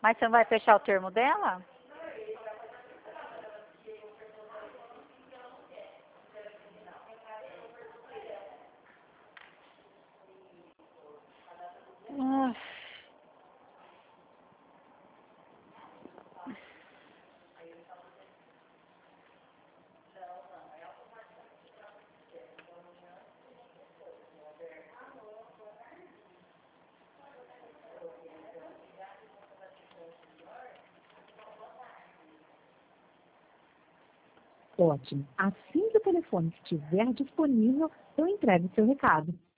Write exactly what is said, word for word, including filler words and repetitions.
Mas você não vai fechar o termo dela? Ah. Ótimo. Assim que o telefone estiver disponível, eu entrego o seu recado.